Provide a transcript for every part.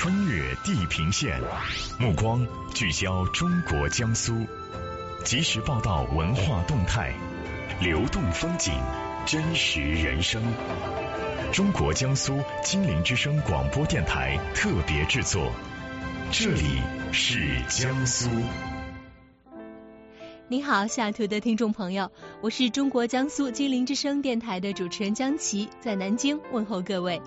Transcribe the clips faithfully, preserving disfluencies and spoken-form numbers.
穿越地平线，目光聚焦中国江苏，及时报道文化动态，流动风景，真实人生。中国江苏金陵之声广播电台特别制作，这里是江苏。 您好，下图的听众朋友，我是中国江苏金陵之声电台的主持人江琪，在南京问候各位。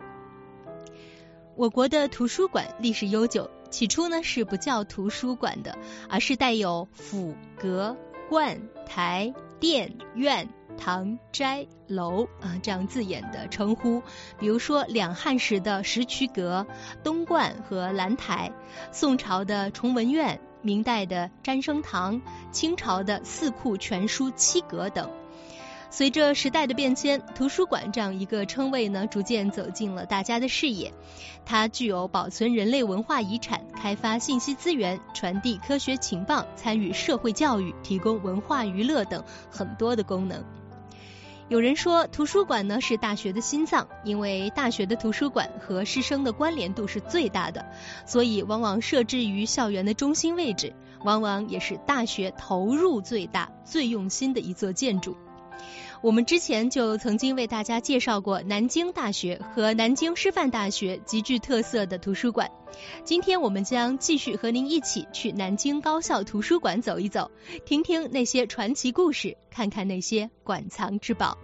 我国的图书馆历史悠久，起初呢是不叫图书馆的，而是带有府、阁、观、台、殿、院、堂、斋、楼啊这样字眼的称呼。比如说两汉时的石渠阁、东观和兰台，宋朝的崇文院，明代的占生堂，清朝的四库全书七阁等。随着时代的变迁，图书馆这样一个称谓呢，逐渐走进了大家的视野。它具有保存人类文化遗产、开发信息资源、传递科学情报、参与社会教育、提供文化娱乐等很多的功能。有人说，图书馆呢是大学的心脏，因为大学的图书馆和师生的关联度是最大的，所以往往设置于校园的中心位置，往往也是大学投入最大、最用心的一座建筑。我们之前就曾经为大家介绍过南京大学和南京师范大学极具特色的图书馆。今天我们将继续和您一起去南京高校图书馆走一走，听听那些传奇故事，看看那些馆藏之宝。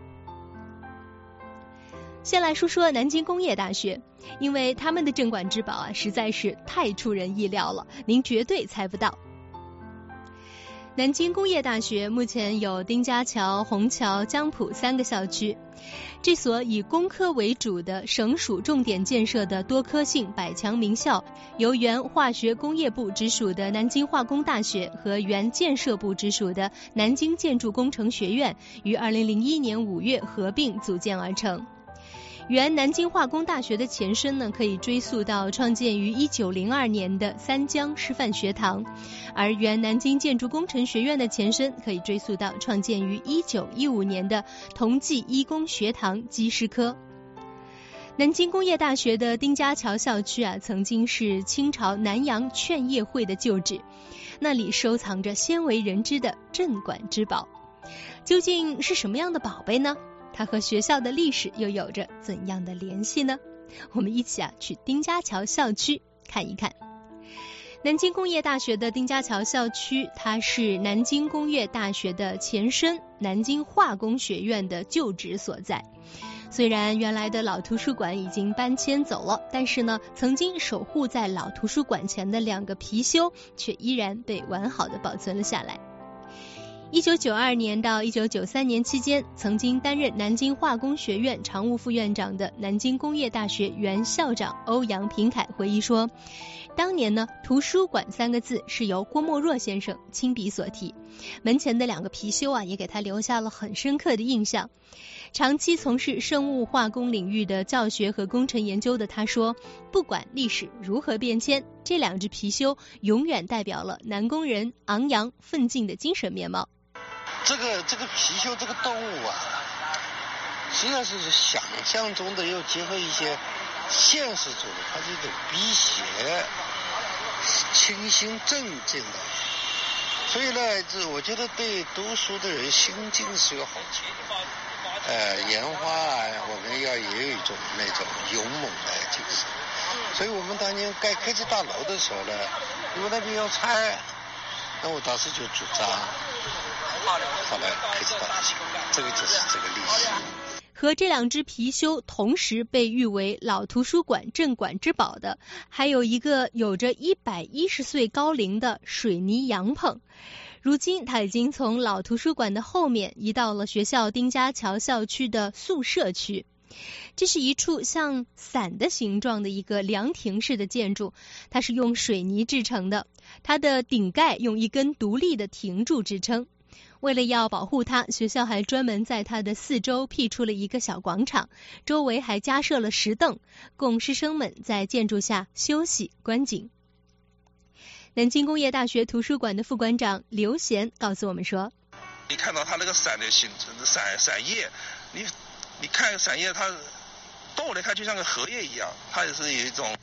先来说说南京工业大学，因为他们的镇馆之宝啊实在是太出人意料了，您绝对猜不到。南京工业大学目前有丁家桥、虹桥、江浦三个校区。这所以工科为主的省属重点建设的多科性百强名校，由原化学工业部直属的南京化工大学和原建设部直属的南京建筑工程学院于二零零一年五月合并组建而成。原南京化工大学的前身呢，可以追溯到创建于一九零二年的三江师范学堂，而原南京建筑工程学院的前身可以追溯到创建于一九一五年的同济医工学堂机师科。南京工业大学的丁家桥校区啊，曾经是清朝南洋劝业会的旧址，那里收藏着鲜为人知的镇馆之宝。究竟是什么样的宝贝呢？它和学校的历史又有着怎样的联系呢？我们一起啊去丁家桥校区看一看。南京工业大学的丁家桥校区，它是南京工业大学的前身南京化工学院的旧址所在。虽然原来的老图书馆已经搬迁走了，但是呢，曾经守护在老图书馆前的两个貔貅却依然被完好的保存了下来。一九九二年到一九九三年期间，曾经担任南京化工学院常务副院长的南京工业大学原校长欧阳平凯回忆说，当年呢，图书馆三个字是由郭沫若先生亲笔所题，门前的两个貔貅啊，也给他留下了很深刻的印象。长期从事生物化工领域的教学和工程研究的他说，不管历史如何变迁，这两只貔貅永远代表了南工人昂扬奋进的精神面貌。 这个这个貔貅这个动物啊，实际上是想象中的又结合一些现实中的，它是一种辟邪、清新镇静的。所以呢，这我觉得对读书的人心境是有好处。呃，研发啊，我们要也有一种那种勇猛的精神。所以我们当年盖科技大楼的时候呢，因为那边要拆，那我当时就主张。后来科技大楼，这个就是这个历史。 和这两只貔貅同时被誉为老图书馆镇馆之宝的，还有一个有着一百一十岁高龄的水泥羊棚。如今它已经从老图书馆的后面移到了学校丁家桥校区的宿舍区。这是一处像伞的形状的一个凉亭式的建筑，它是用水泥制成的，它的顶盖用一根独立的亭柱支撑。为了要保护它，学校还专门在它的四周辟出了一个小广场，周围还加设了石凳，供师生们在建筑下休息观景。南京工业大学图书馆的副馆长刘贤告诉我们说， 你看到它那个伞的形成的伞伞叶，你你看伞叶它动来看就像个荷叶一样，它也是有一种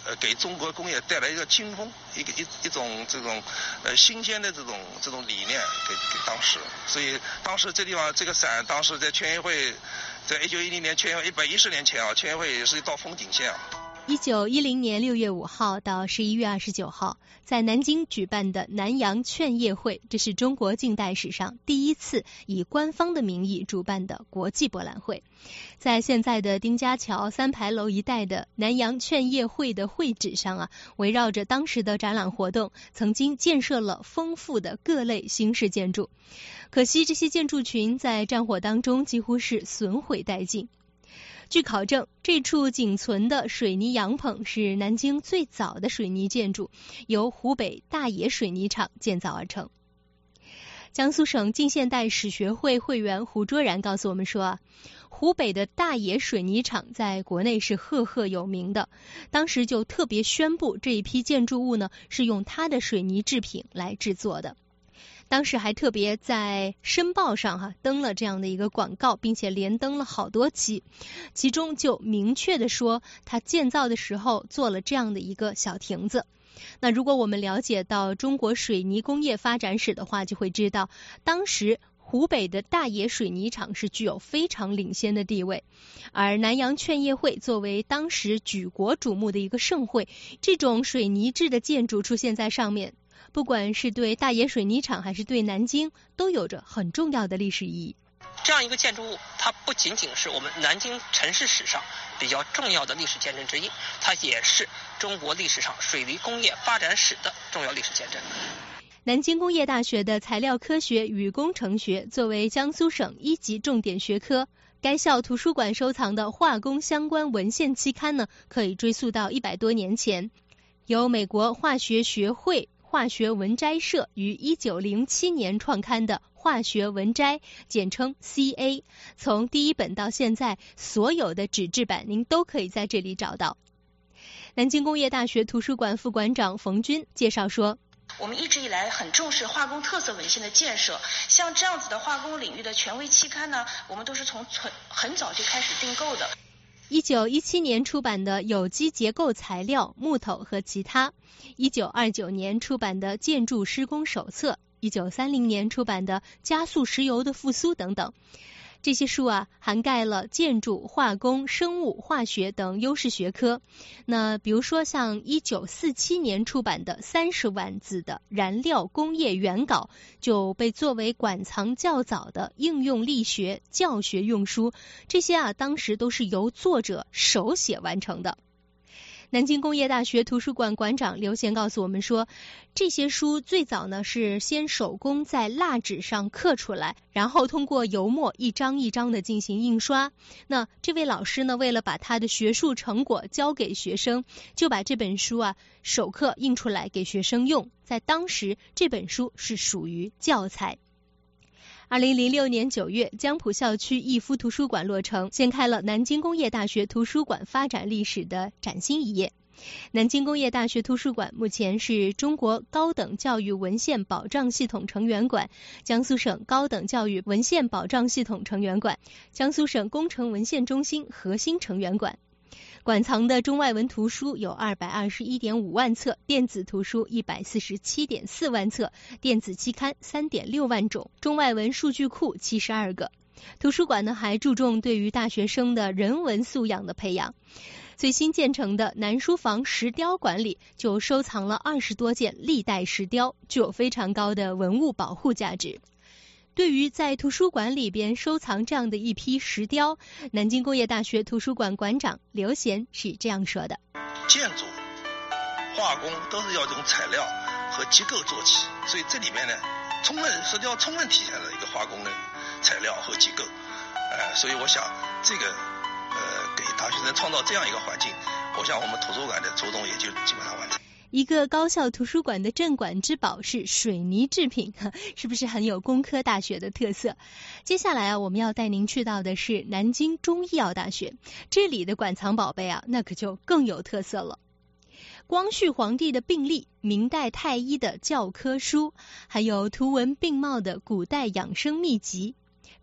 呃给中国工业带来一个劲风，一个一一种这种呃新鲜的这种这种理念给给当时，所以当时这地方这个伞当时在全运会，在一九一零年全运会一百一十年前啊，全运会也是到封顶线啊。 一九一零年六月五号到十一月二十九号，在南京举办的南洋劝业会，这是中国近代史上第一次以官方的名义主办的国际博览会。在现在的丁家桥三牌楼一带的南洋劝业会的会址上啊，围绕着当时的展览活动，曾经建设了丰富的各类新式建筑。可惜这些建筑群在战火当中几乎是损毁殆尽。据考证，这处仅存的水泥洋棚是南京最早的水泥建筑，由湖北大冶水泥厂建造而成。江苏省近现代史学会会员胡卓然告诉我们说啊，湖北的大冶水泥厂在国内是赫赫有名的，当时就特别宣布这一批建筑物呢是用它的水泥制品来制作的。当时还特别在申报上哈、啊、登了这样的一个广告，并且连登了好多期，其中就明确的说它建造的时候做了这样的一个小亭子。那如果我们了解到中国水泥工业发展史的话，就会知道当时湖北的大冶水泥厂是具有非常领先的地位，而南洋劝业会作为当时举国瞩目的一个盛会，这种水泥制的建筑出现在上面，不管是对大冶水泥厂还是对南京，都有着很重要的历史意义。 这样一个建筑物，它不仅仅是我们南京城市史上比较重要的历史见证之一，它也是中国历史上水泥工业发展史的重要历史见证。 南京工业大学的材料科学与工程学作为江苏省一级重点学科，该校图书馆收藏的化工相关文献期刊呢，可以追溯到一百多年前，由美国化学学会化学文摘社于一九零七年创刊的化学文摘，简称 C A， 从第一本到现在，所有的纸质版您都可以在这里找到。南京工业大学图书馆副馆长冯军介绍说， 我们一直以来很重视化工特色文献的建设，像这样子的化工领域的权威期刊呢，我们都是从很早就开始订购的。 一九一七年出版的《有机结构材料、木头和其他》，一九二九年出版的《建筑施工手册》，一九三零年出版的《加速石油的复苏》等等。这些书啊，涵盖了建筑、化工、生物、化学等优势学科。那比如说像一九四七年出版的三十万字的燃料工业原稿，就被作为馆藏较早的应用力学教学用书。这些啊，当时都是由作者手写完成的。南京工业大学图书馆馆长刘贤告诉我们说，这些书最早呢是先手工在蜡纸上刻出来，然后通过油墨一张一张的进行印刷。那这位老师呢，为了把他的学术成果交给学生，就把这本书啊手刻印出来给学生用。在当时，这本书是属于教材。二零零六年九月，江浦校区逸夫图书馆落成，掀开了南京工业大学图书馆发展历史的崭新一页。南京工业大学图书馆目前是中国高等教育文献保障系统成员馆、江苏省高等教育文献保障系统成员馆、江苏省工程文献中心核心成员馆。馆藏的中外文图书有二百二十一点五万册，电子图书一百四十七点四万册，电子期刊三点六万种，中外文数据库七十二个。图书馆呢还注重对于大学生的人文素养的培养。最新建成的南书房石雕馆里就收藏了二十多件历代石雕，具有非常高的文物保护价值。对于在图书馆里边收藏这样的一批石雕，南京工业大学图书馆馆长刘贤是这样说的： 建筑、化工都是要从材料和结构做起，所以这里面呢，充分石雕充分体现了一个化工的材料和结构。呃，所以我想这个呃给大学生创造这样一个环境，我想我们图书馆的初衷也就基本上完成。 一个高校图书馆的镇馆之宝是水泥制品，是不是很有工科大学的特色？接下来啊，我们要带您去到的是南京中医药大学，这里的馆藏宝贝啊，那可就更有特色了。光绪皇帝的病历、明代太医的教科书，还有图文并茂的古代养生秘籍。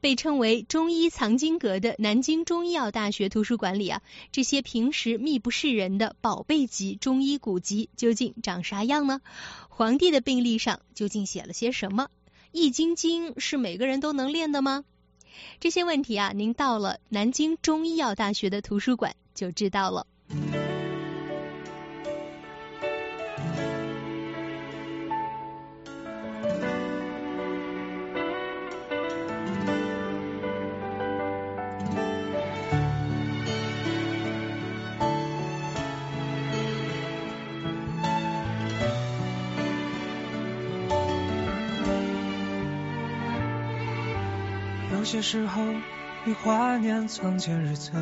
被称为中医藏经阁的南京中医药大学图书馆里啊，这些平时秘不示人的宝贝级中医古籍究竟长啥样呢？皇帝的病历上究竟写了些什么？易筋经是每个人都能练的吗？这些问题啊，您到了南京中医药大学的图书馆就知道了。 有些时候你怀念从前日子，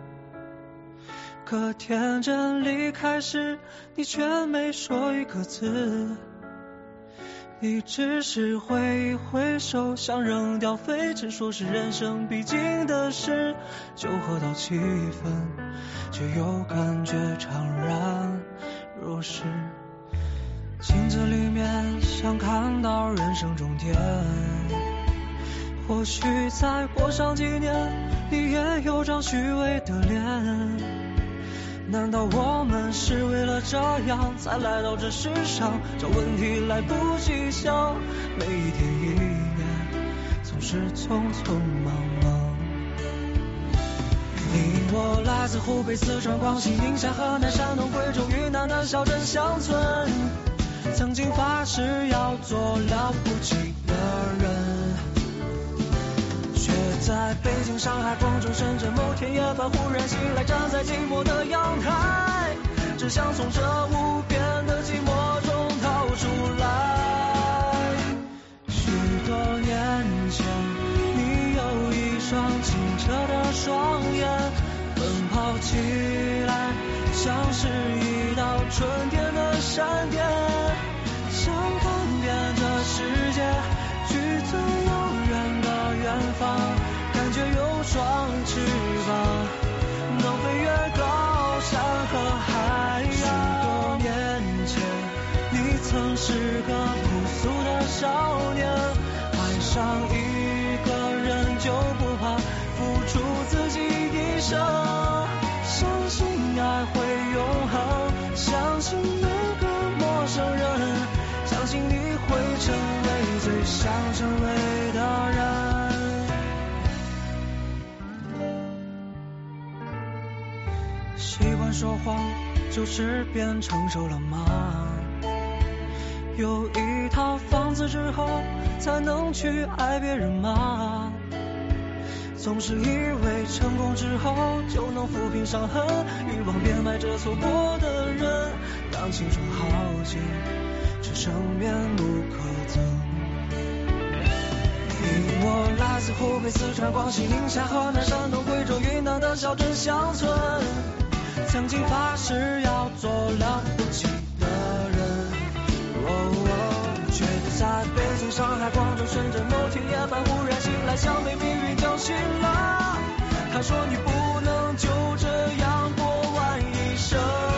可天真离开时你却没说一个字，你只是挥一挥手想扔掉废纸，说是人生必经的事，酒喝到七分却又感觉怅然若失，镜子里面想看到人生终点，或许再过上几年你也有张虚伪的脸，难道我们是为了这样才来到这世上，找问题来不及想，每一天一年总是匆匆忙忙。你我来自湖北、四川、广西、宁夏、河南、山东、贵州、云南的小镇乡村，曾经发誓要做了不起的人，在北京、上海、广州、深圳，某天夜半忽然醒来，站在寂寞的阳台，只想从这无边的寂寞中逃出来。许多年前，你有一双清澈的双眼，奔跑起来像是一道春天的闪电，想看遍这世界，去最遥远的远方，感觉有双翅膀，能飞越高山和海洋。许多年前，你曾是个朴素的少年，爱上一个人就不怕付出自己一生，相信爱会永恒，相信每个陌生人，相信你会成为最想成为的人。习惯说谎就是变成熟了吗？有一套房子之后才能去爱别人吗？总是以为成功之后就能抚平伤痕，欲望变卖这错过的人，当青春耗尽只剩面目可憎。你我来自湖北、四川、广西、宁夏、河南、山东、贵州、云南的小镇乡村，曾经发誓要做了不起的人，哦哦，却在北京、上海、广州、深圳，某天夜半忽然醒来，像被命运叫醒了。他说你不能就这样过完一生。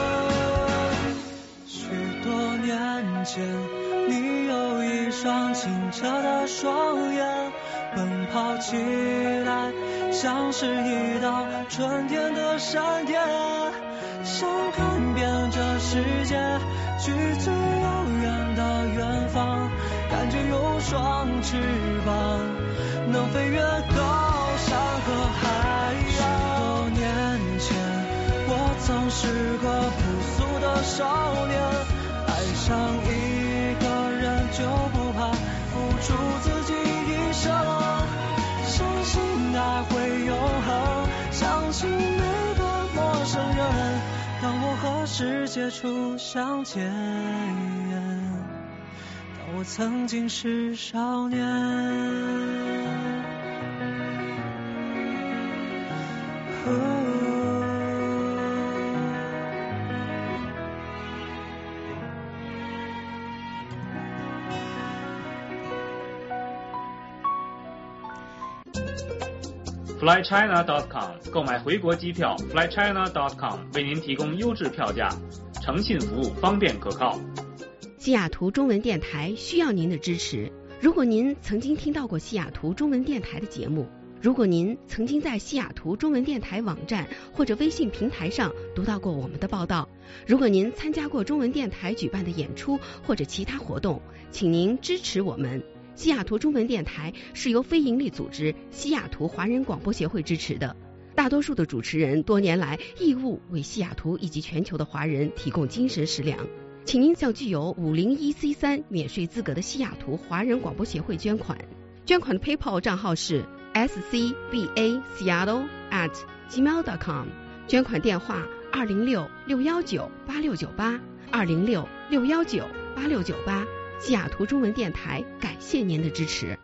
许多年前，你有一双清澈的双眼，奔跑起来像是一道春天的闪电，想看遍这世界，去最遥远的远方，感觉有双翅膀，能飞越高山和海洋。许多年前，我曾是个朴素的少年，爱上一个人就不怕付出自己一生，相信爱会永恒，相信每个陌生人，当我和世界初相见，当我曾经是少年。哦 fly china dot com 购买回国机票 fly china dot com 为您提供优质票价，诚信服务，方便可靠。 西雅图中文电台需要您的支持， 如果您曾经听到过西雅图中文电台的节目，如果您曾经在西雅图中文电台网站或者微信平台上读到过我们的报道，如果您参加过中文电台举办的演出或者其他活动，请您支持我们。西雅图中文电台是由非营利组织西雅图华人广播协会支持的，大多数的主持人多年来义务为西雅图以及全球的华人提供精神食粮。请您向具有五零一 C 三 免税资格的西雅图华人广播协会捐款，捐款的 PayPal 账号是 s c b a seattle at gmail dot com， 捐款电话二零六六一九八六九八二零六六一九八六九八。西雅图中文电台感谢您的支持。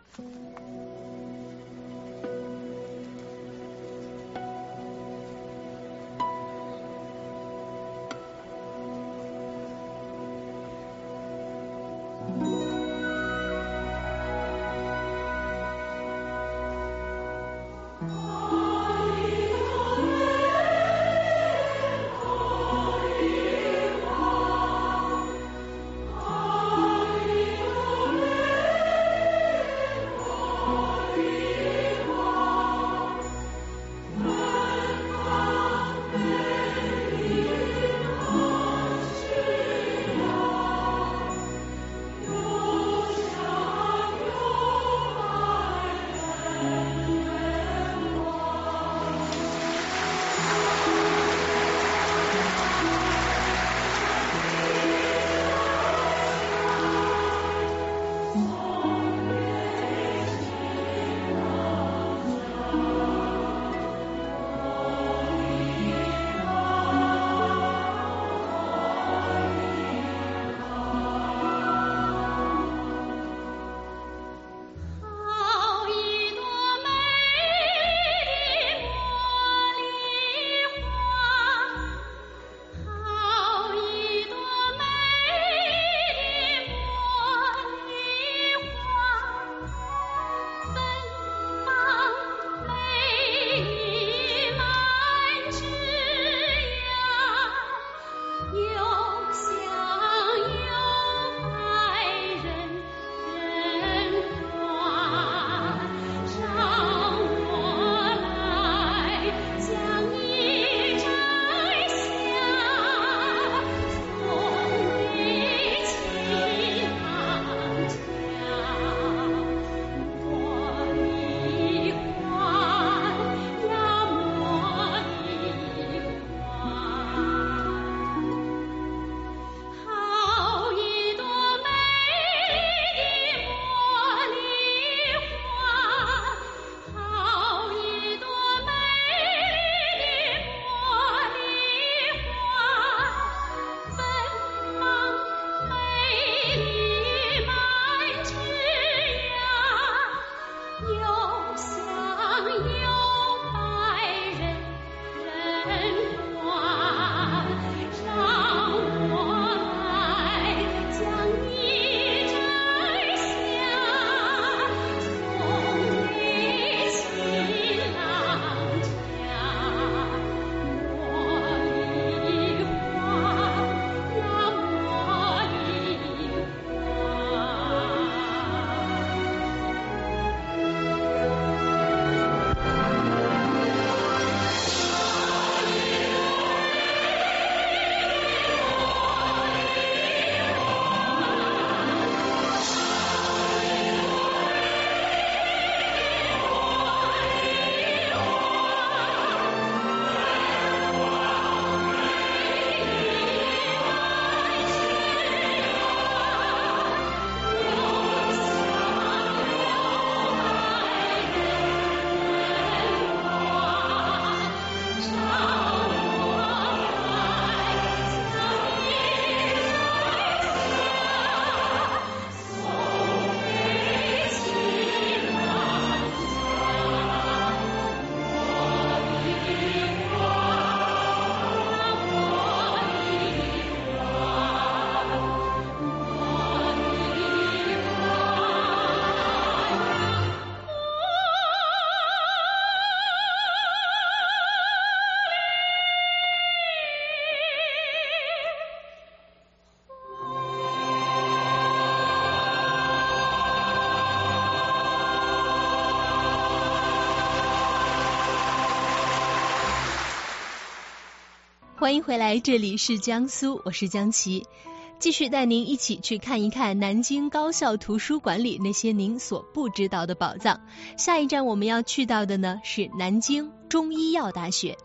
欢迎回来，这里是江苏，我是江琪，继续带您一起去看一看南京高校图书馆里那些您所不知道的宝藏。下一站我们要去到的呢是南京中医药大学。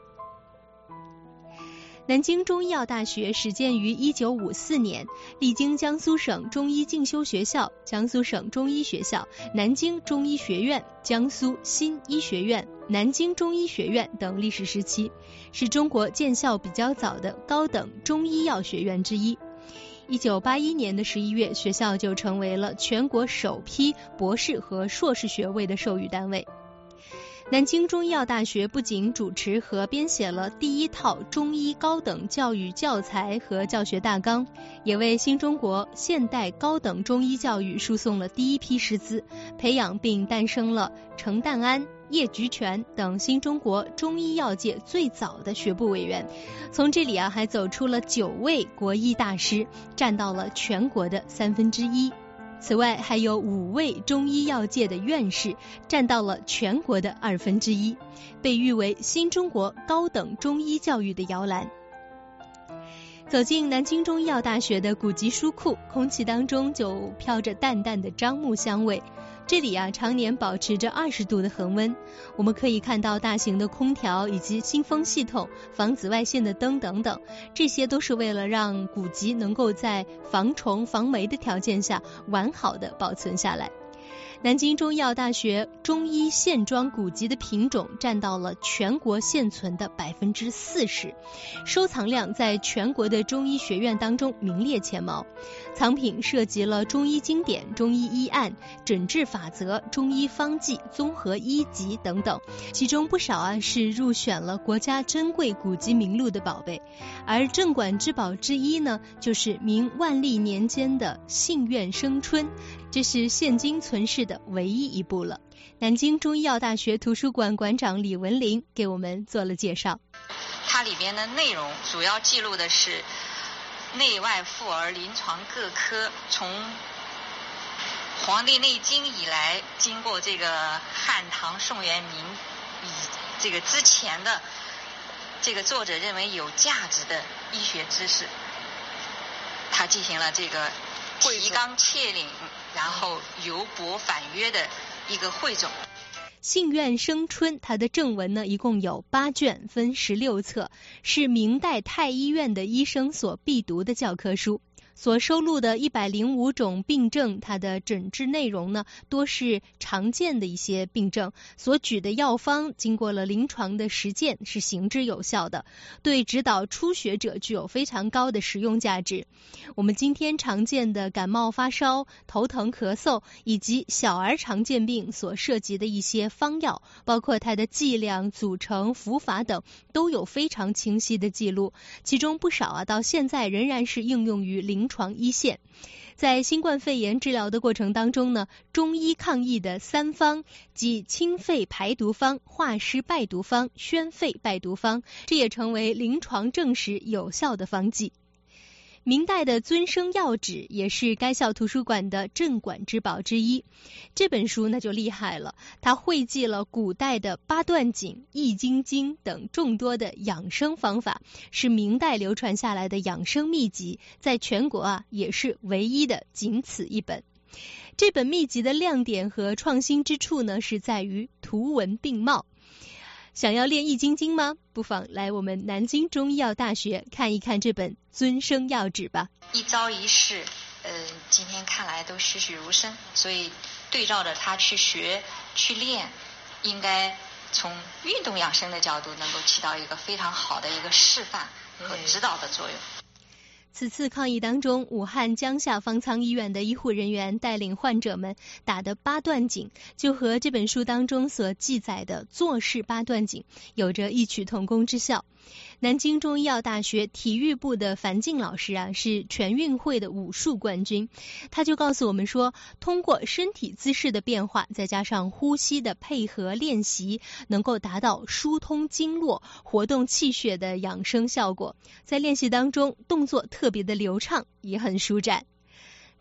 南京中医药大学始建于一九五四年，历经江苏省中医进修学校、江苏省中医学校、南京中医学院、江苏新医学院、南京中医学院等历史时期，是中国建校比较早的高等中医药学院之一。一九八一年的十一月，学校就成为了全国首批博士和硕士学位的授予单位。南京中医药大学不仅主持和编写了第一套中医高等教育教材和教学大纲，也为新中国现代高等中医教育输送了第一批师资，培养并诞生了程旦安、叶菊泉等新中国中医药界最早的学部委员。从这里啊，还走出了九位国医大师，占到了全国的三分之一。此外，还有五位中医药界的院士，占到了全国的二分之一，被誉为新中国高等中医教育的摇篮。走进南京中医药大学的古籍书库，空气当中就飘着淡淡的樟木香味。这里啊，常年保持着二十度的恒温，我们可以看到大型的空调以及新风系统、防紫外线的灯等等，这些都是为了让古籍能够在防虫防霉的条件下完好的保存下来。南京中医药大学中医线装古籍的品种占到了全国现存的百分之四十，收藏量在全国的中医学院当中名列前茅。藏品涉及了中医经典、中医医案、诊治法则、中医方剂、综合医籍等等，其中不少啊是入选了国家珍贵古籍名录的宝贝。而镇馆之宝之一呢，就是明万历年间的信愿生春，这是现今存世的唯一一部了。南京中医药大学图书馆馆长李文林给我们做了介绍。 它里边的内容主要记录的是内外妇儿临床各科，从《黄帝内经》以来，经过这个汉唐宋元明以这个之前的这个作者认为有价值的医学知识，他进行了这个提纲挈领，然后由博反约的一个汇总。 信愿生春，它的正文呢一共有八卷，分十六册，是明代太医院的医生所必读的教科书。所收录的一百零五种病症，它的诊治内容呢，多是常见的一些病症，所举的药方经过了临床的实践，是行之有效的，对指导初学者具有非常高的实用价值。我们今天常见的感冒发烧、头疼咳嗽以及小儿常见病所涉及的一些方药，包括它的剂量、组成、服法等，都有非常清晰的记录，其中不少啊到现在仍然是应用于临床一线。在新冠肺炎治疗的过程当中呢，中医抗疫的三方，即清肺排毒方、化湿败毒方、宣肺败毒方，这也成为临床证实有效的方剂。明代的尊生药旨也是该校图书馆的镇馆之宝之一。这本书那就厉害了，它汇集了古代的八段锦、易筋经等众多的养生方法，是明代流传下来的养生秘籍，在全国啊也是唯一的，仅此一本。这本秘籍的亮点和创新之处呢，是在于图文并茂。想要练易筋经吗？不妨来我们南京中医药大学看一看这本尊生药旨吧。 一招一式，呃，今天看来都栩栩如生，所以对照着它去学去练，应该从运动养生的角度能够起到一个非常好的一个示范和指导的作用。 此次抗疫当中，武汉江夏方舱医院的医护人员带领患者们打的八段锦，就和这本书当中所记载的坐式八段锦有着异曲同工之效。南京中医药大学体育部的樊静老师啊，是全运会的武术冠军，他就告诉我们说，通过身体姿势的变化，再加上呼吸的配合练习，能够达到疏通经络、活动气血的养生效果。在练习当中，动作特别的流畅，也很舒展。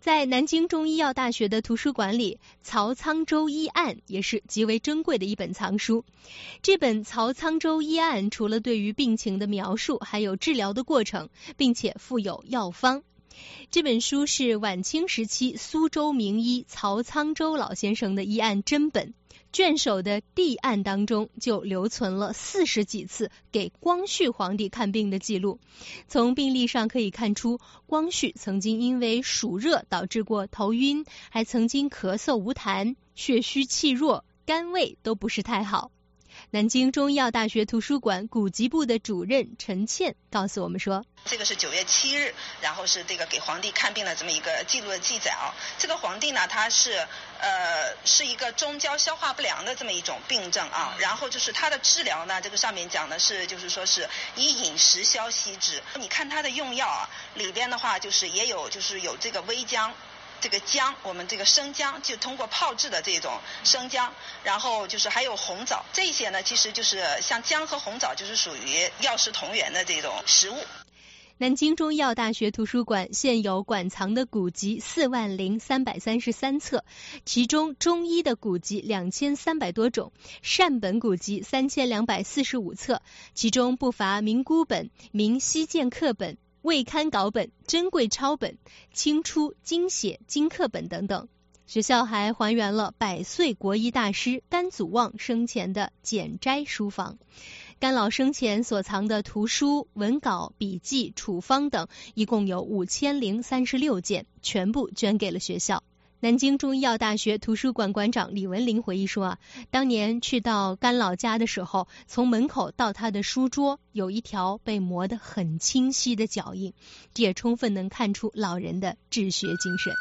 在南京中医药大学的图书馆里，曹沧州医案也是极为珍贵的一本藏书。这本曹沧州医案除了对于病情的描述，还有治疗的过程，并且附有药方。这本书是晚清时期苏州名医曹沧州老先生的医案真本，卷首的第案当中就留存了四十几次给光绪皇帝看病的记录。从病历上可以看出，光绪曾经因为暑热导致过头晕，还曾经咳嗽无痰，血虚气弱，肝胃都不是太好。南京中医药大学图书馆古籍部的主任陈倩告诉我们说， 这个是九月七日，然后是这个给皇帝看病的这么一个记录的记载啊。这个皇帝呢，他是呃是一个中焦消化不良的这么一种病症啊。然后就是他的治疗呢，这个上面讲的是就是说是以饮食消息之。你看他的用药啊，里边的话就是也有就是有这个微姜。这个姜，我们这个生姜就通过泡制的这种生姜，然后就是还有红枣，这些呢其实就是像姜和红枣就是属于药食同源的这种食物。 南京中医药大学图书馆现有馆藏的古籍四万零三百三十三册，其中中医的古籍两千三百多种，善本古籍三千两百四十五册，其中不乏名孤本、名西剑课本、未刊稿本、珍贵抄本、清初精写精课本等等。学校还还原了百岁国医大师甘祖望生前的简斋书房。甘老生前所藏的图书、文稿、笔记、处方等一共有五千零三十六件，全部捐给了学校。南京中医药大学图书馆馆长李文林回忆说啊，当年去到甘老家的时候，从门口到他的书桌有一条被磨得很清晰的脚印，这也充分能看出老人的治学精神。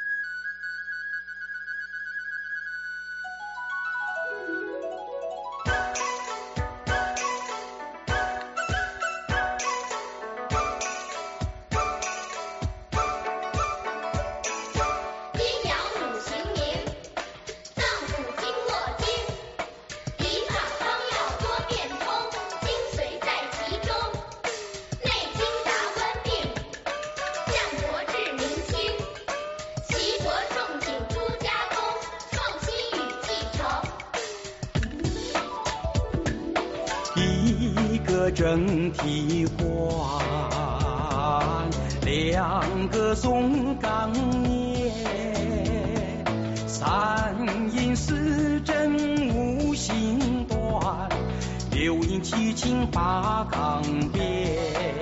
一个整体观，两个总纲念，三因四正五行断，六因七情八纲变，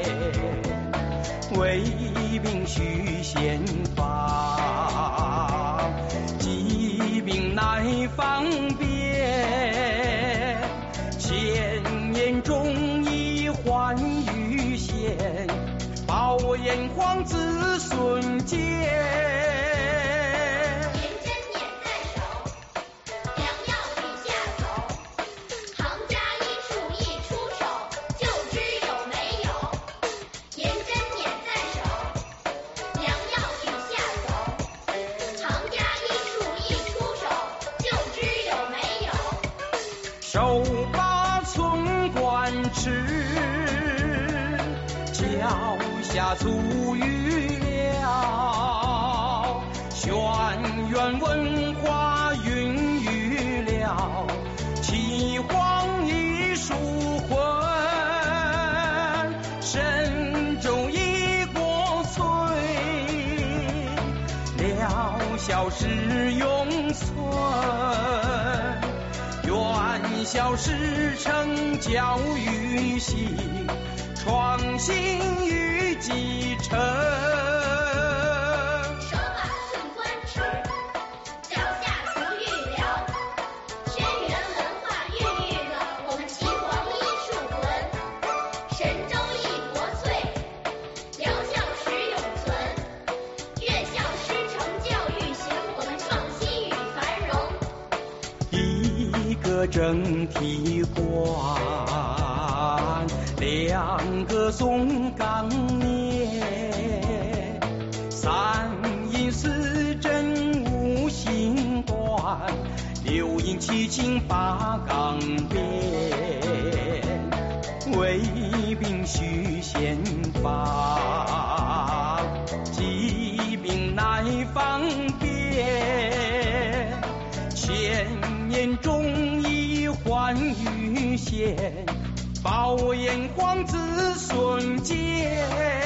为病须先防，疾病乃方便。千年中医还于现，保炎黄子孙间。手把寸管尺，脚下足语了，轩辕文化孕育了，岐黄艺术魂，神州一国粹，疗效实永存。愿校师承教育系，创新与继承。 手把寸管尺，脚下足语了，轩辕文化孕育了我们岐黄艺术魂，神州一国粹，疗效实永存。愿校师承教育行，我们创新与繁荣。 一个整体观，两个总纲念，三因四正五行断，六因七情八纲变，为病须先防，疾病乃防女贤，保炎皇子孙坚。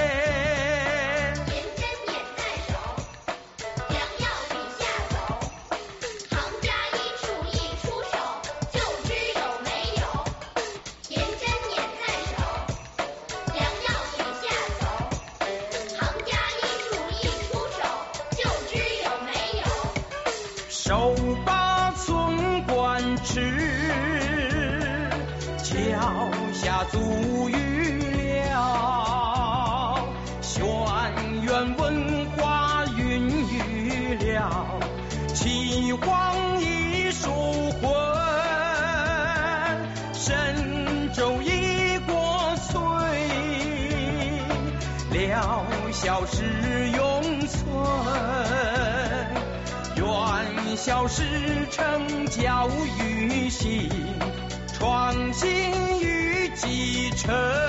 手把寸关尺，脚下足语了，轩辕文化孕育了，岐黄艺术魂，神州一国粹，疗效是永存。愿校师承教育心，创新与继承。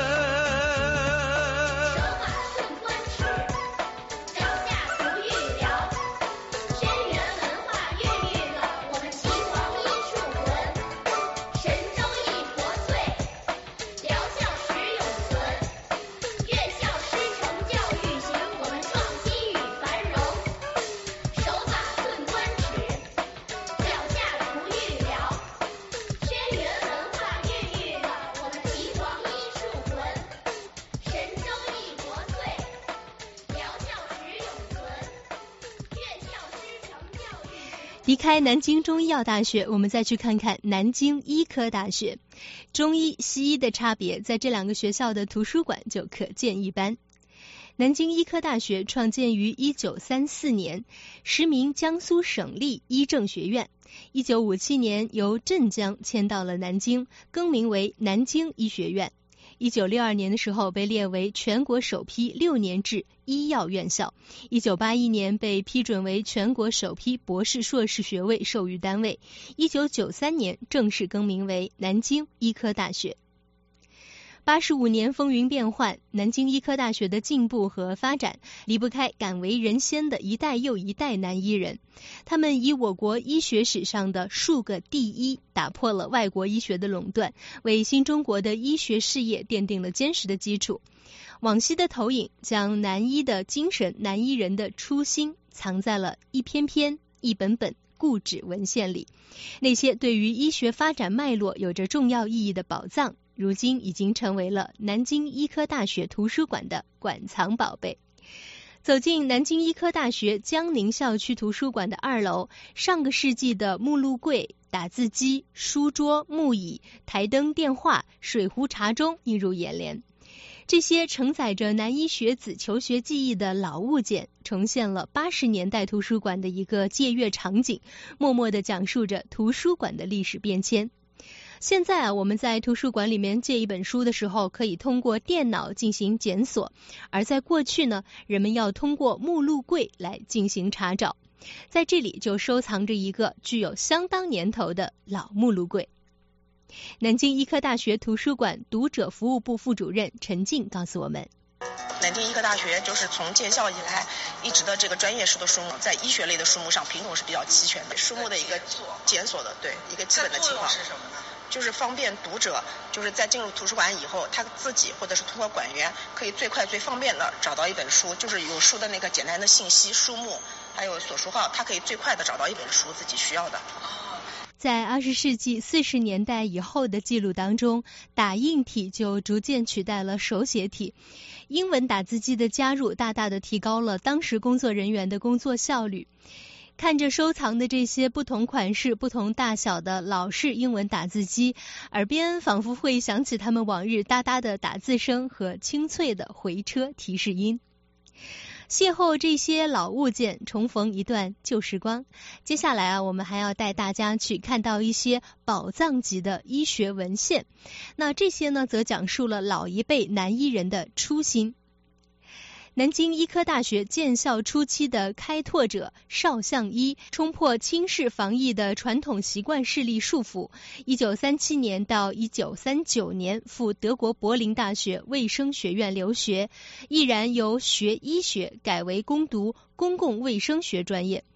离开南京中医药大学，我们再去看看南京医科大学。中医、西医的差别，在这两个学校的图书馆就可见一斑。南京医科大学创建于一九三四年，实名江苏省立医政学院。一九五七年由镇江迁到了南京，更名为南京医学院。一九六二年的时候被列为全国首批六年制医药院校，一九八一年被批准为全国首批博士硕士学位授予单位，一九九三年正式更名为南京医科大学。八十五年风云变幻，南京医科大学的进步和发展离不开敢为人先的一代又一代男医人，他们以我国医学史上的数个第一，打破了外国医学的垄断，为新中国的医学事业奠定了坚实的基础。往昔的投影将南医的精神、南医人的初心藏在了一篇篇、一本本固纸文献里，那些对于医学发展脉络有着重要意义的宝藏，如今已经成为了南京医科大学图书馆的馆藏宝贝。走进南京医科大学江宁校区图书馆的二楼，上个世纪的目录柜、打字机、书桌、木椅、台灯、电话、水壶、茶盅映入眼帘。这些承载着南医学子求学记忆的老物件，重现了八十年代图书馆的一个借阅场景，默默地讲述着图书馆的历史变迁。现在啊，我们在图书馆里面借一本书的时候，可以通过电脑进行检索，而在过去呢，人们要通过目录柜来进行查找。在这里就收藏着一个具有相当年头的老目录柜。南京医科大学图书馆读者服务部副主任陈静告诉我们， 南京医科大学就是从建校以来一直的这个专业书的书目，在医学类的书目上品种是比较齐全的，书目的一个检索的对一个基本的情况。是什么呢？就是方便读者，就是在进入图书馆以后，他自己或者是通过馆员可以最快最方便的找到一本书，就是有书的那个简单的信息、书目还有所书号，他可以最快的找到一本书自己需要的。 在二十世纪四十年代以后的记录当中，打印体就逐渐取代了手写体。英文打字机的加入，大大的提高了当时工作人员的工作效率。看着收藏的这些不同款式、不同大小的老式英文打字机，耳边仿佛会响起他们往日哒哒的打字声和清脆的回车提示音。邂逅这些老物件，重逢一段旧时光。接下来啊，我们还要带大家去看到一些宝藏级的医学文献。那这些呢，则讲述了老一辈男医人的初心。南京医科大学建校初期的开拓者邵向医，冲破清室防疫的传统习惯势力束缚，一九三七年到一九三九年赴德国柏林大学卫生学院留学，毅然由学医学改为攻读公共卫生学专业。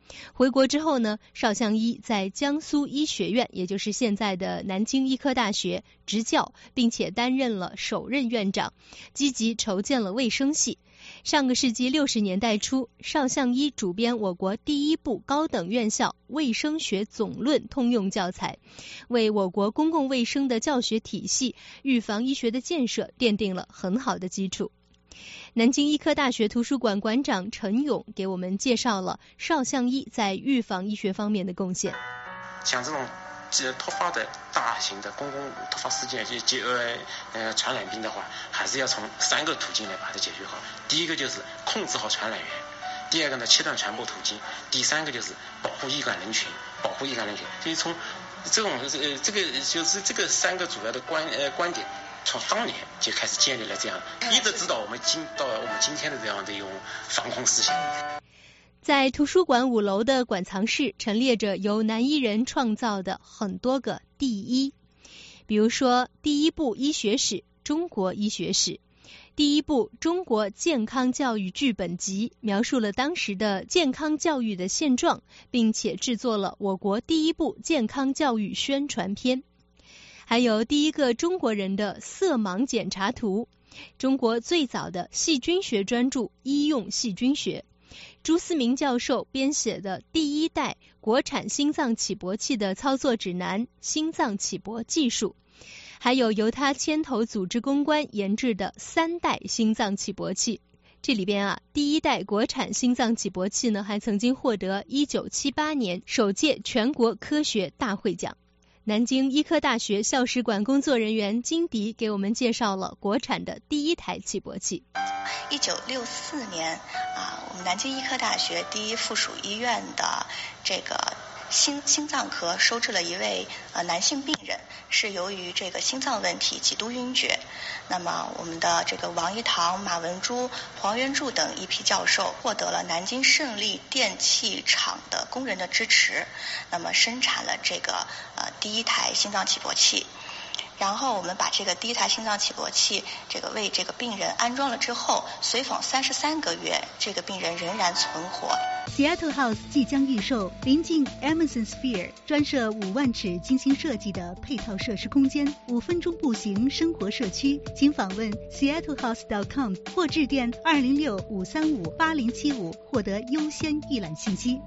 回国之后呢，邵向一在江苏医学院，也就是现在的南京医科大学执教，并且担任了首任院长，积极筹建了卫生系。上个世纪六十年代初，邵向一主编我国第一部高等院校卫生学总论通用教材，为我国公共卫生的教学体系、预防医学的建设奠定了很好的基础。南京医科大学图书馆馆长陈勇给我们介绍了邵向一在预防医学方面的贡献。 像这种突发的大型的公共突发事件，就就呃呃传染病的话，还是要从三个途径来把它解决好。第一个就是控制好传染源，第二个呢切断传播途径，第三个就是保护易感人群，保护易感人群。所以从这种呃这个就是这个三个主要的观呃观点，从当年就开始建立了这样，一直指导我们今到我们今天的这样的一种防控思想。 在图书馆五楼的馆藏室陈列着由南医人创造的很多个第一，比如说第一部医学史、中国医学史，第一部中国健康教育剧本集，描述了当时的健康教育的现状，并且制作了我国第一部健康教育宣传片。还有第一个中国人的色盲检查图，中国最早的细菌学专著《医用细菌学》，朱思明教授编写的第一代国产心脏起搏器的操作指南《心脏起搏技术》，还有由他牵头组织公关研制的三代心脏起搏器。这里边啊，第一代国产心脏起搏器呢，还曾经获得一九七八年首届全国科学大会奖。南京医科大学校史馆工作人员金迪给我们介绍了国产的第一台起搏器。 一九六四年啊，我们南京医科大学第一附属医院的这个心心脏科收治了一位呃男性病人，是由于这个心脏问题几度晕厥。那么我们的这个王一堂、马文珠、黄元柱等一批教授获得了南京胜利电器厂的工人的支持，那么生产了这个呃第一台心脏起搏器。然后我们把这个第一台心脏起搏器这个为这个病人安装了之后，随访三十三个月，这个病人仍然存活。 Seattle House 即将预售，临近 Emerson Sphere， 专设五万尺精心设计的配套设施空间，五分钟步行生活社区。请访问 seattle house dot com 或致电二零六五三五八零七五获得优先预览信息。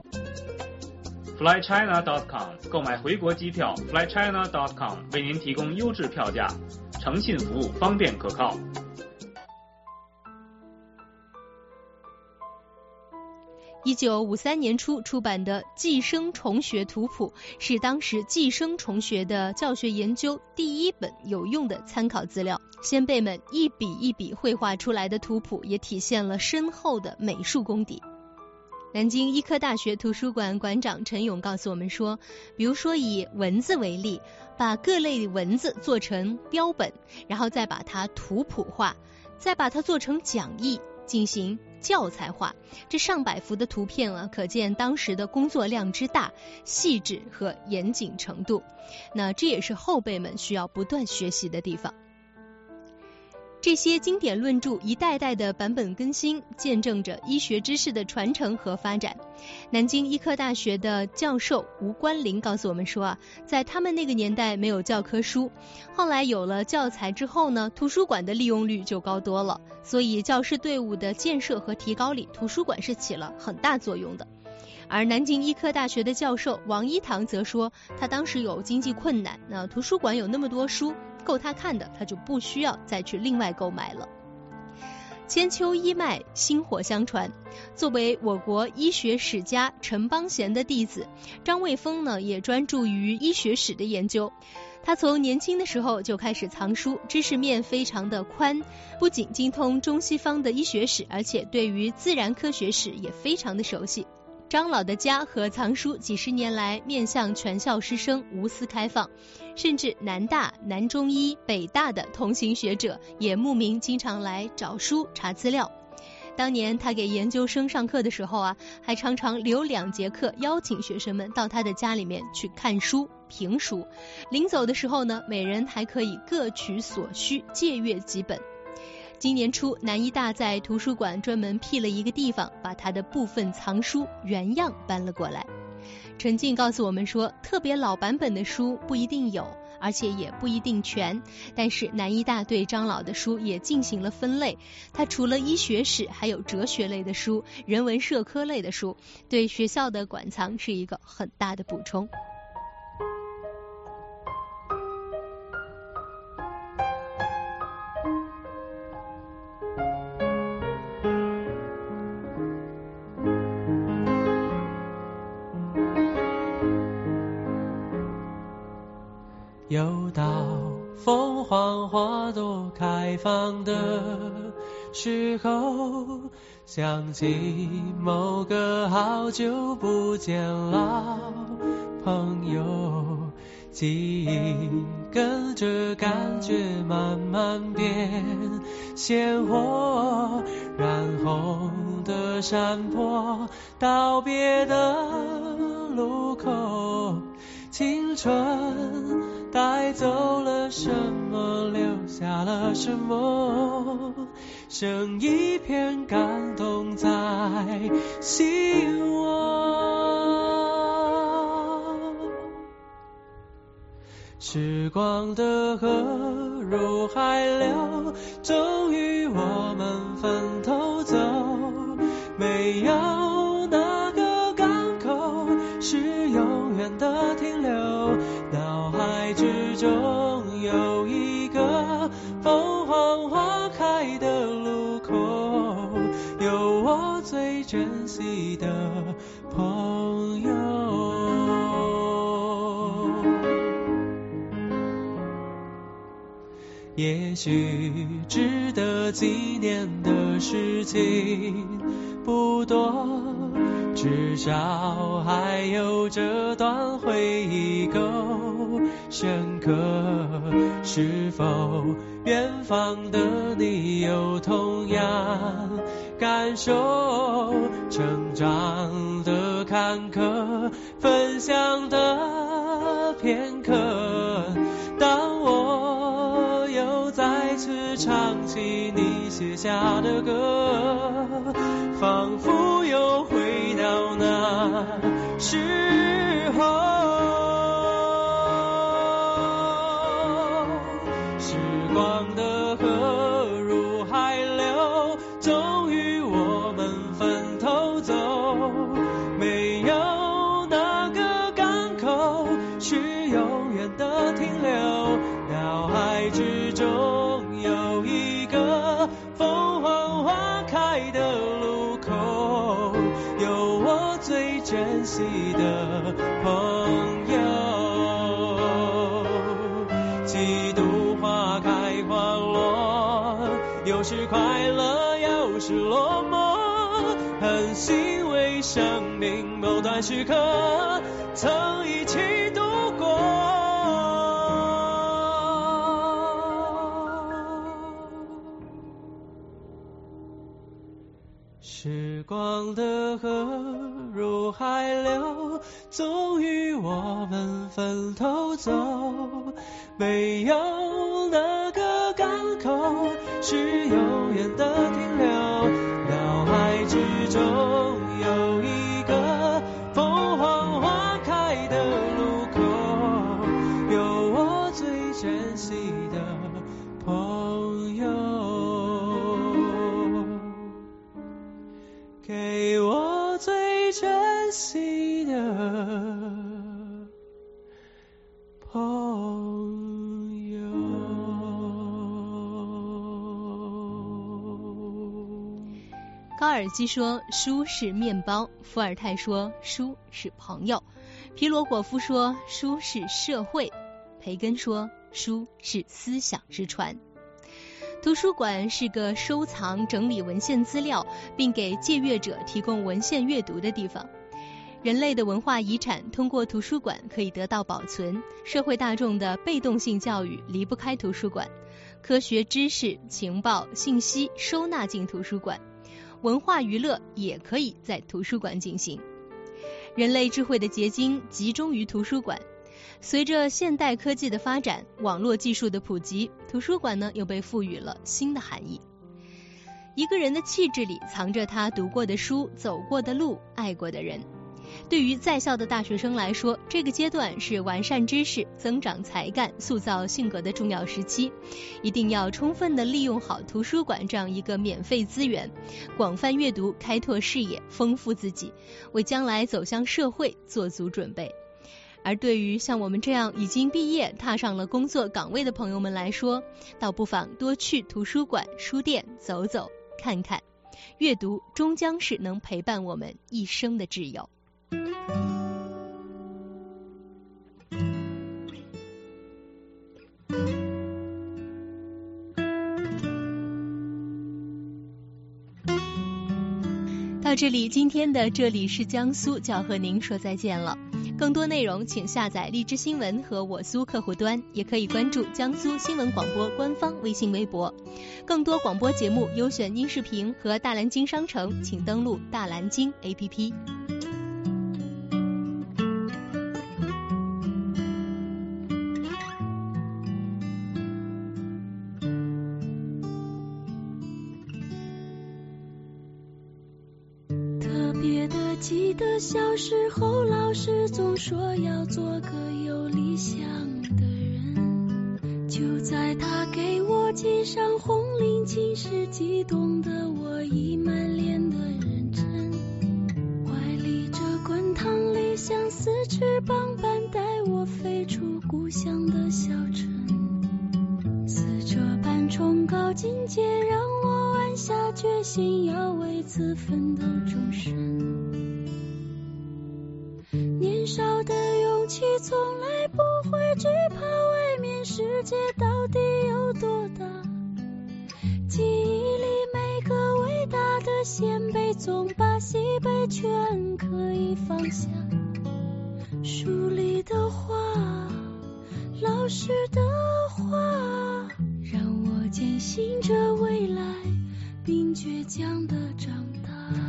fly china dot com 购买回国机票 fly china dot com 为您提供优质票价，诚信服务，方便可靠。 一九五三年初出版的《寄生虫学图谱》是当时寄生虫学的教学研究第一本有用的参考资料。先辈们一笔一笔绘画出来的图谱，也体现了深厚的美术功底。南京医科大学图书馆馆长陈勇告诉我们说，比如说以蚊子为例，把各类蚊子做成标本，然后再把它图谱化，再把它做成讲义，进行教材化。这上百幅的图片啊，可见当时的工作量之大、细致和严谨程度。那这也是后辈们需要不断学习的地方。这些经典论著一代代的版本更新，见证着医学知识的传承和发展。南京医科大学的教授吴关林告诉我们说啊，在他们那个年代没有教科书，后来有了教材之后呢，图书馆的利用率就高多了，所以教师队伍的建设和提高里，图书馆是起了很大作用的。而南京医科大学的教授王一堂则说，他当时有经济困难，那图书馆有那么多书够他看的，他就不需要再去另外购买了。千秋医脉薪火相传，作为我国医学史家陈邦贤的弟子，张卫峰呢也专注于医学史的研究。他从年轻的时候就开始藏书，知识面非常的宽，不仅精通中西方的医学史，而且对于自然科学史也非常的熟悉。张老的家和藏书几十年来面向全校师生无私开放，甚至南大、南中医、北大的同行学者也慕名经常来找书查资料。当年他给研究生上课的时候啊，还常常留两节课邀请学生们到他的家里面去看书评书，临走的时候呢，每人还可以各取所需借阅几本。 今年初，南医大在图书馆专门辟了一个地方，把它的部分藏书原样搬了过来。陈静告诉我们说，特别老版本的书不一定有，而且也不一定全，但是南医大对张老的书也进行了分类，它除了医学史，还有哲学类的书、人文社科类的书，对学校的馆藏是一个很大的补充。 又到凤凰花朵开放的时候，想起某个好久不见老朋友，记忆跟着感觉慢慢变鲜活，染红的山坡，道别的路口，青春带走了什么，留下了什么，剩一片感动在心窝。时光的河入海流，终于我们分头走，没有哪个港口是永远的停留，脑海之中有一个凤凰花开的路口，有我最珍惜的朋友。也许值得纪念的事情不多，至少还有这段回忆够深刻。是否远方的你有同样感受？成长的坎坷，分享的片刻，当我又再次唱起你写下的歌，仿佛又回到那时候。时光的河入海流，终于我们分头走，没有哪个港口是永远的停留，脑海之中有一个凤凰花开的路口，有我最珍惜的朋友。几度花开花落，有时快乐有时落寞，很欣慰生命某段时刻曾一起度过。时光的河入海流，终于我们分头走，没有哪个港口是永远的停留，脑海之中有一个凤凰花开的路口，有我最珍惜的朋友，给我最珍惜的朋友。 高尔基说书是面包，伏尔泰说书是朋友，皮罗果夫说书是社会，培根说书是思想之船。图书馆是个收藏、整理文献资料，并给借阅者提供文献阅读的地方。人类的文化遗产通过图书馆可以得到保存，社会大众的被动性教育离不开图书馆，科学知识、情报、信息收纳进图书馆，文化娱乐也可以在图书馆进行。人类智慧的结晶集中于图书馆。随着现代科技的发展，网络技术的普及，图书馆呢又被赋予了新的含义。 一个人的气质里藏着他读过的书、走过的路、爱过的人。对于在校的大学生来说，这个阶段是完善知识、增长才干、塑造性格的重要时期，一定要充分地利用好图书馆这样一个免费资源，广泛阅读，开拓视野，丰富自己，为将来走向社会做足准备。而对于像我们这样已经毕业、踏上了工作岗位的朋友们来说，倒不妨多去图书馆、书店走走看看，阅读终将是能陪伴我们一生的挚友。到这里，今天的这里是江苏就要和您说再见了。更多内容请下载荔枝新闻和我苏客户端，也可以关注江苏新闻广播官方微信微博。更多广播节目优选音视频和大蓝鲸商城，请登录大蓝鲸 A P P。 记得小时候老师总说要做个有理想的人，就在他给我系上红领巾时，激动的我已满脸的认真，怀里这滚烫理想似翅膀般带我飞出故乡的小城，似这般崇高境界让我暗下决心要为此奋斗终身。年少的勇气从来不会惧怕外面世界到底有多大，记忆里每个伟大的先辈总把喜悲全可以放下，书里的话，老师的话，让我坚信着未来并倔强地长大。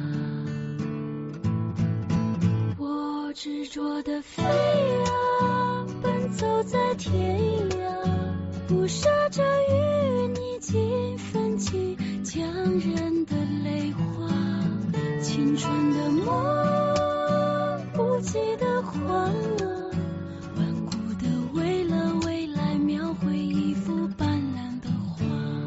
执着的飞啊，奔走在天涯，不舍着与你尽分歧，强忍的泪花，青春的梦，不羁的慌啊，顽固的为了未来描绘一幅斑斓的画。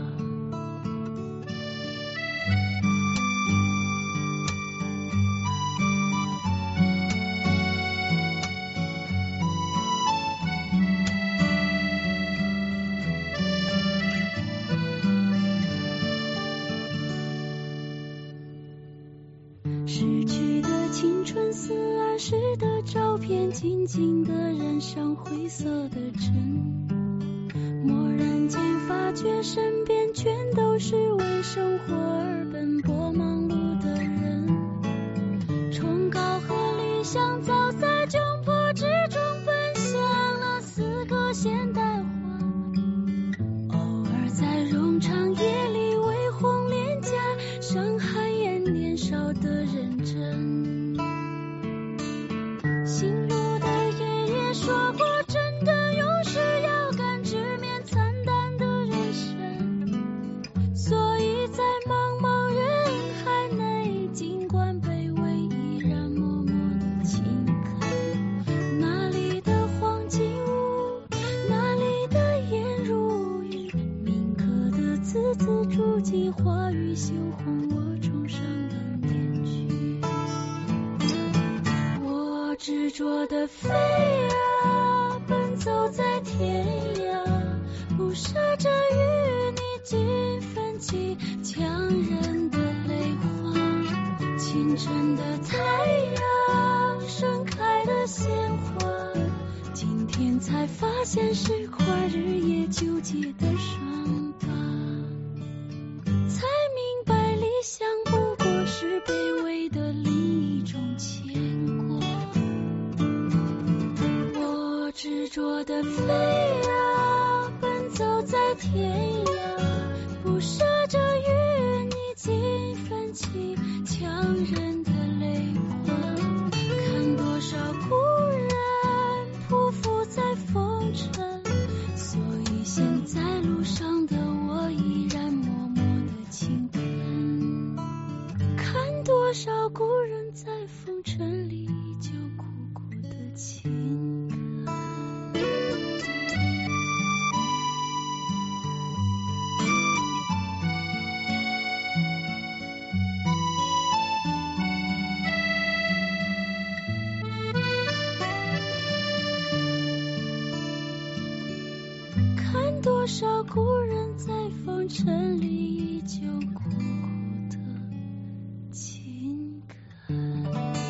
似儿时的照片静静地染上灰色的尘，蓦然间发觉身边全都是为生活而奔波忙碌的人，崇高和理想早在窘迫之中奔向了四个现代化，偶尔在冗长夜里微红脸颊上汗颜年少的认真。姓陆的爷爷说过，真的勇士要敢直面惨淡的人生，所以在茫茫人海内，尽管卑微依然默默的勤恳。哪里的黄金屋，哪里的颜如玉，铭刻的字字珠玑，话语羞红我重上的面具。执着的飞啊，奔走在天涯，不舍着与你尽分歧，强忍的泪花，清晨的太阳，盛开的鲜花，今天才发现是块日夜纠结的伤疤，才明白理想不过是卑微的另一种牵挂。执着的飞啊，奔走在天涯，不舍着与你尽分歧，强忍的泪花，看多少故人匍匐在风尘，所以现在路上的我依然默默的勤恳。 人在风尘里依旧苦苦的情感。看多少故人在风尘里依旧苦苦的情感。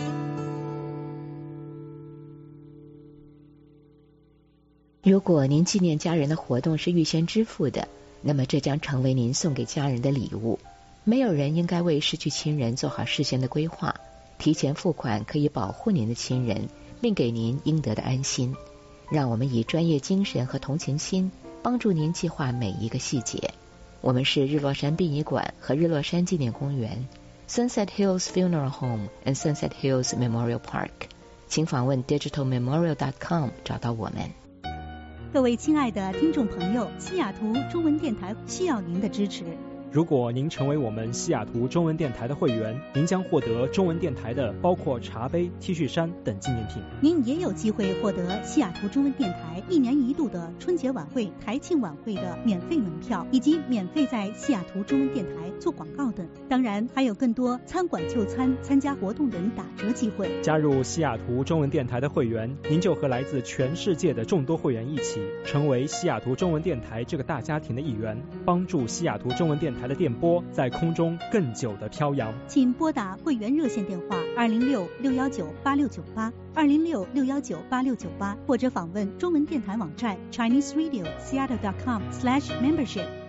如果您纪念家人的活动是预先支付的，那么这将成为您送给家人的礼物。没有人应该为失去亲人做好事先的规划，提前付款可以保护您的亲人，并给您应得的安心。让我们以专业精神和同情心帮助您计划每一个细节。我们是日落山殡仪馆和日落山纪念公园 Sunset Hills Funeral Home and Sunset Hills Memorial Park， 请访问 digital memorial dot com 找到我们。 各位亲爱的听众朋友，西雅图中文电台需要您的支持。 如果您成为我们西雅图中文电台的会员，您将获得中文电台的包括茶杯、T 恤衫等纪念品。 您也有机会获得西雅图中文电台一年一度的春节晚会、台庆晚会的免费门票，以及免费在西雅图中文电台做广告等。当然，还有更多餐馆就餐、参加活动等打折机会。 加入西雅图中文电台的会员，您就和来自全世界的众多会员一起，成为西雅图中文电台这个大家庭的一员，帮助西雅图中文电台的电波在空中更久的飘扬。 请拨打会员热线电话二零六六幺九八六九八二零六六幺九八六九八，或者访问中文电台网站 Chinese Radio Seattle dot com slash membership。